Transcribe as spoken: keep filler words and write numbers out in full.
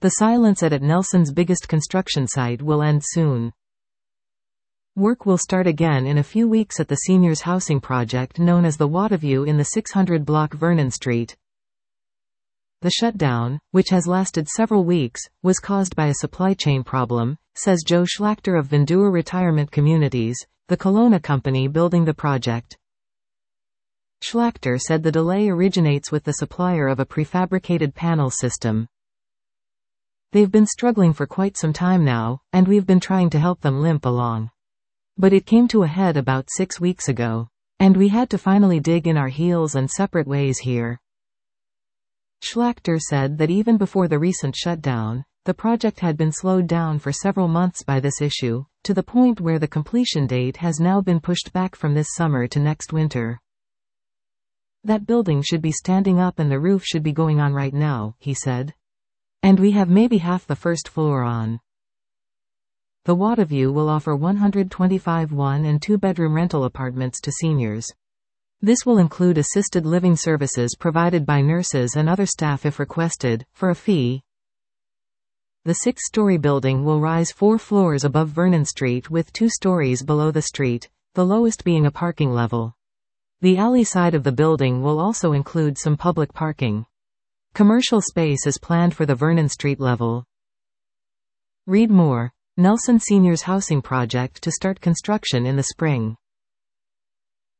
The silence at, at Nelson's biggest construction site will end soon. Work will start again in a few weeks at the seniors' housing project known as the Waterview in the six hundred block Vernon Street. The shutdown, which has lasted several weeks, was caused by a supply chain problem, says Joe Schlachter of Vendua Retirement Communities, the Kelowna company building the project. Schlachter said the delay originates with the supplier of a prefabricated panel system. They've been struggling for quite some time now, and we've been trying to help them limp along. But it came to a head about six weeks ago. And we had to finally dig in our heels and separate ways here. Schlachter said that even before the recent shutdown, the project had been slowed down for several months by this issue, to the point where the completion date has now been pushed back from this summer to next winter. That building should be standing up and the roof should be going on right now, he said. And we have maybe half the first floor on. The Waterview will offer one hundred twenty-five one- and two-bedroom rental apartments to seniors. This will include assisted living services provided by nurses and other staff if requested, for a fee. The six-story building will rise four floors above Vernon Street with two stories below the street, the lowest being a parking level. The alley side of the building will also include some public parking. Commercial space is planned for the Vernon Street level. Read more. Nelson Seniors Housing Project to start construction in the spring.